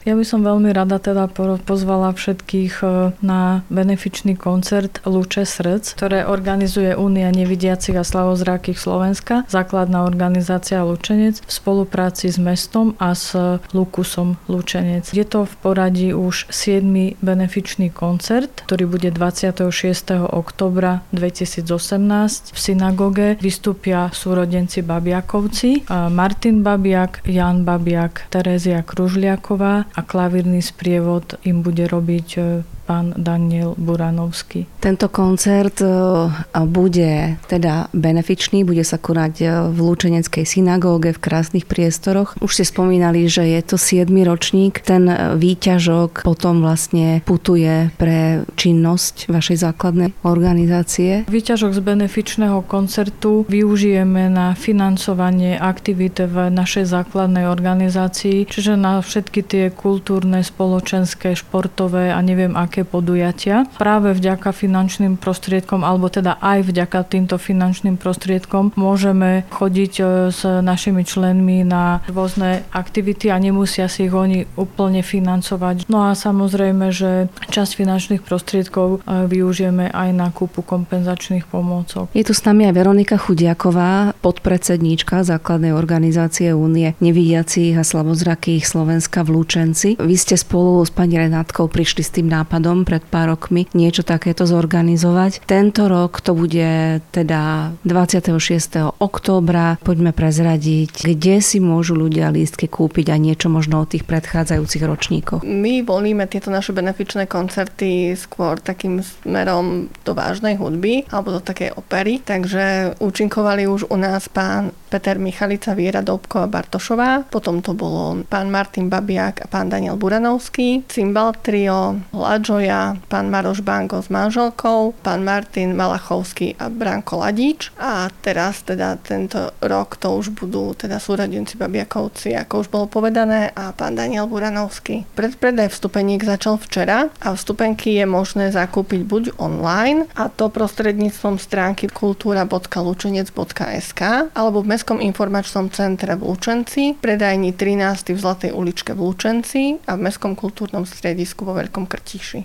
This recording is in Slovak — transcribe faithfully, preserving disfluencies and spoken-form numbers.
Ja by som veľmi rada teda pozvala všetkých na benefičný koncert Lúče srdc, ktoré organizuje Únia nevidiacich a slabozrakých Slovenska, základná organizácia Lučenec v spolupráci s mestom a s Lukusom Lučenec. Je to v poradí už siedmy benefičný koncert, ktorý bude dvadsiateho šiesteho októbra dvetisícosemnásť v synagóge. Vystúpia súrodenci Babiakovci, Martin Babiak, Jan Babiak, Terézia Kružliaková a klavírny sprievod im bude robiť pán Daniel Buranovský. Tento koncert bude teda benefičný, bude sa konať v Lučeneckej synagóge v krásnych priestoroch. Už ste spomínali, že je to siedmy ročník. Ten výťažok potom vlastne putuje pre činnosť vašej základnej organizácie. Výťažok z benefičného koncertu využijeme na financovanie aktivít v našej základnej organizácii, čiže na všetky tie kultúrne, spoločenské, športové a neviem aké podujatia. Práve vďaka finančným prostriedkom, alebo teda aj vďaka týmto finančným prostriedkom môžeme chodiť s našimi členmi na rôzne aktivity a nemusia si ich oni úplne financovať. No a samozrejme, že časť finančných prostriedkov využijeme aj na kúpu kompenzačných pomôcok. Je tu s nami aj Veronika Chudiaková, podpredsedníčka základnej organizácie Únie nevidiacich a slabozrakých Slovenska v Lučenci. Vy ste spolu s pani Renátkou prišli s tým nápadom pred pár rokmi niečo takéto zorganizovať. Tento rok to bude teda dvadsiateho šiesteho októbra. Poďme prezradiť, kde si môžu ľudia lístky kúpiť a niečo možno o tých predchádzajúcich ročníkoch. My volíme tieto naše benefičné koncerty skôr takým smerom do vážnej hudby alebo do takej opery, takže účinkovali už u nás pán Peter Michalica, Viera Doubková Bartošová, potom to bolo pán Martin Babiak a pán Daniel Buranovský, Cymbal trio, Ladžoja, pán Maroš Bango s manželkou, pán Martin Malachovský a Branko Ladič a teraz teda tento rok to už budú teda súrodenci Babiakovci, ako už bolo povedané, a pán Daniel Buranovský. Predpredaj vstupeník začal včera a vstupenky je možné zakúpiť buď online, a to prostredníctvom stránky kultúra bodka lučenec bodka es ká alebo v Mestskom informačnom centre v Lučenci, predajni trinásty v Zlatej uličke v Lučenci a v Mestskom kultúrnom stredisku vo Veľkom Krtíši.